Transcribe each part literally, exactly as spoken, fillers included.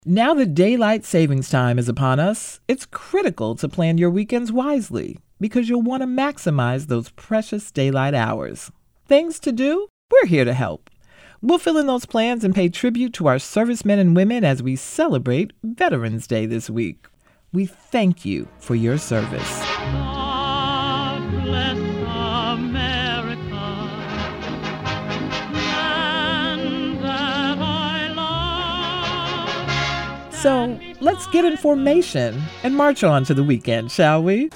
Now that daylight savings time is upon us, it's critical to plan your weekends wisely because you'll want to maximize those precious daylight hours. Things to do? We're here to help. We'll fill in those plans and pay tribute to our servicemen and women as we celebrate Veterans Day this week. We thank you for your service. God bless America, land that I love. So let's get in formation and march on to the weekend, shall we?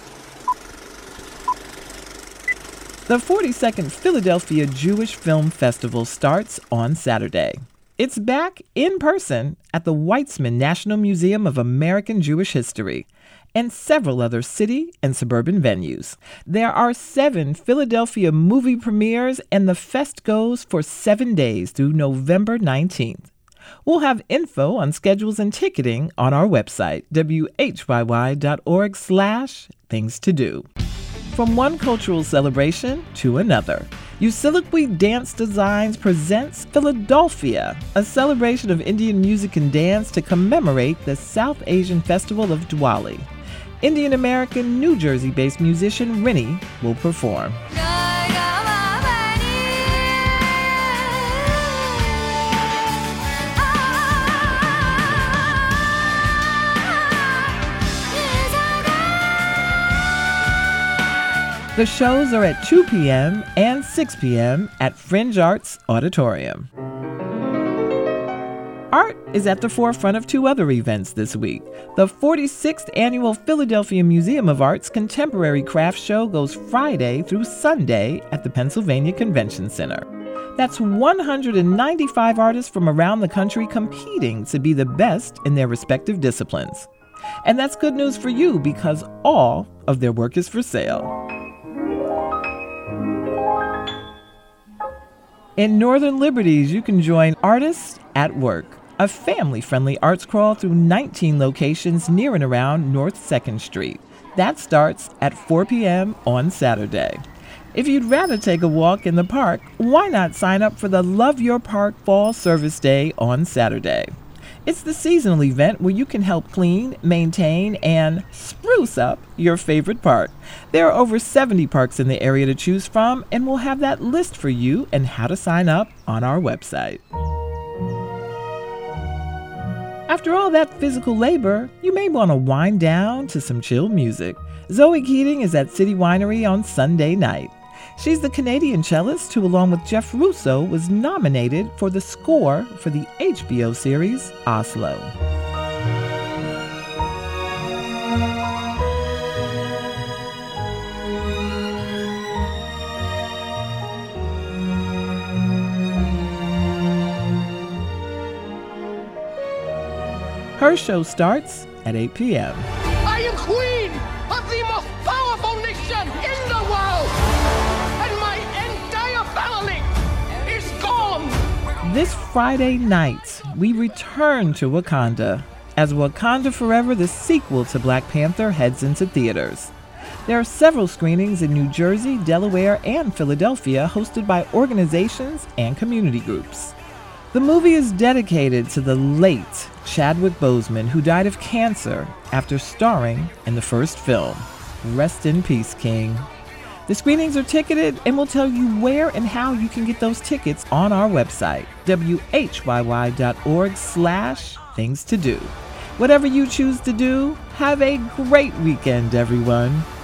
The forty-second Philadelphia Jewish Film Festival starts on Saturday. It's back in person at the Weizmann National Museum of American Jewish History and several other city and suburban venues. There are seven Philadelphia movie premieres, and the fest goes for seven days through November nineteenth. We'll have info on schedules and ticketing on our website, w h y y dot org slash things to do. From one cultural celebration to another, Usilikwe Dance Designs presents Philadelphia, a celebration of Indian music and dance to commemorate the South Asian Festival of Diwali. Indian-American, New Jersey-based musician Rini will perform. The shows are at two p.m. and six p.m. at Fringe Arts Auditorium. Art is at the forefront of two other events this week. The forty-sixth Annual Philadelphia Museum of Art's Contemporary Craft Show goes Friday through Sunday at the Pennsylvania Convention Center. That's one hundred ninety-five artists from around the country competing to be the best in their respective disciplines. And that's good news for you because all of their work is for sale. In Northern Liberties, you can join Artists at Work, a family-friendly arts crawl through nineteen locations near and around North second Street. That starts at four p.m. on Saturday. If you'd rather take a walk in the park, why not sign up for the Love Your Park Fall Service Day on Saturday? It's the seasonal event where you can help clean, maintain, and spruce up your favorite park. There are over seventy parks in the area to choose from, and we'll have that list for you and how to sign up on our website. After all that physical labor, you may want to wind down to some chill music. Zoe Keating is at City Winery on Sunday night. She's the Canadian cellist who, along with Jeff Russo, was nominated for the score for the H B O series Oslo. Her show starts at eight p.m. I am queen of the most powerful nation in the world, and my entire family is gone. This Friday night, we return to Wakanda as Wakanda Forever, the sequel to Black Panther, heads into theaters. There are several screenings in New Jersey, Delaware, and Philadelphia hosted by organizations and community groups. The movie is dedicated to the late Chadwick Boseman, who died of cancer after starring in the first film. Rest in peace, King. The screenings are ticketed, and we'll tell you where and how you can get those tickets on our website, w h y y dot org slash things to do. Whatever you choose to do, have a great weekend, everyone.